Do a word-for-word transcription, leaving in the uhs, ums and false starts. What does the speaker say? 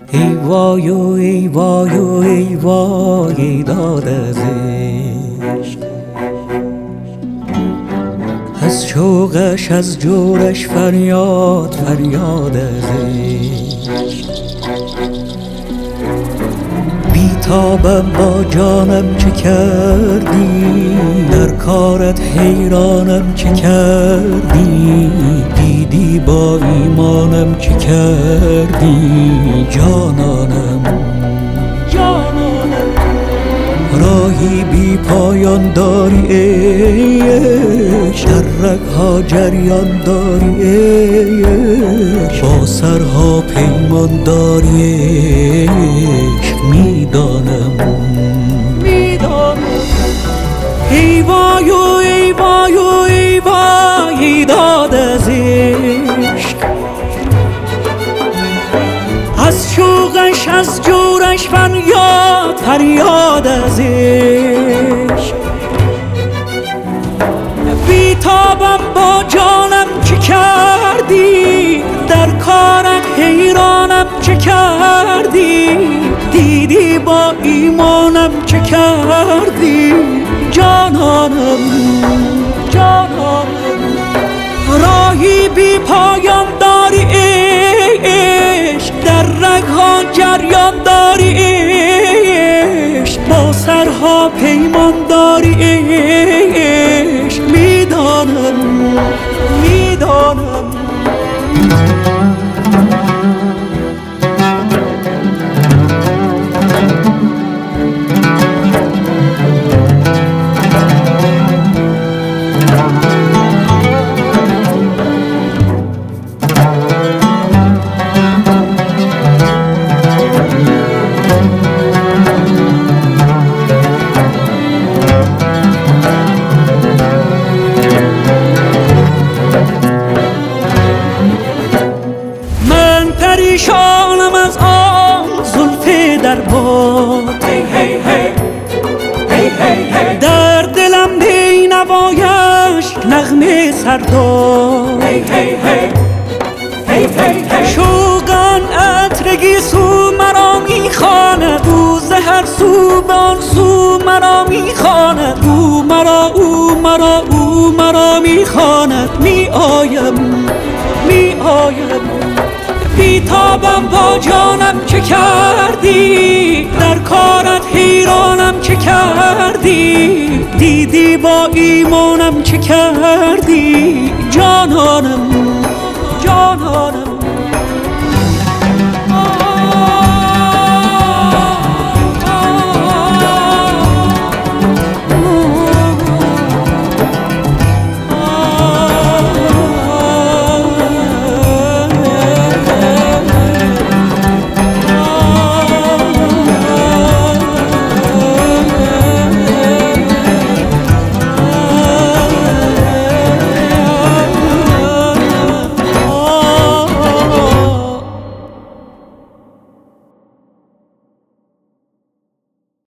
ای وای و ای وای و ای وای داد از عشق، از شوقش از جورش فریاد فریاد از عشق. بیتابم با جانم چه کردی، در کارت حیرانم چه کردی، دیدی با ایمانم چه کردی جانانم جانانم. راهی بی پایان داری عشق، در رگ‌ها جریان داری عشق، با سرها پیمان داری عشق. میدانم میدانم ای وای و ای وای و ای وای داد از عشق، از شوقش از جورش فریاد فریاد از عشق. بیتابم با جانم چه کردی، در کارت حیرانم چه کردی، دیدی با ایمانم چه کردی جانانم جانانم. راهی بی پایان داری عشق، در رگ‌ها جریان داری عشق، با سرها پیمان داری عشق. میدانم میدانم پریشانم از آن زلف در باد، در دلم بی نوایش نغمه سرداد. شوقان عطرگی سو مرا میخواند، او ز هر سو بان سو مرا میخواند، او مرا او مرا او مرا میخواند. می آیم می آیم بیتابم با جانم چه کردی، در کارت حیرانم چه کردی، دیدی با ایمانم چه کردی جانانم جانانم.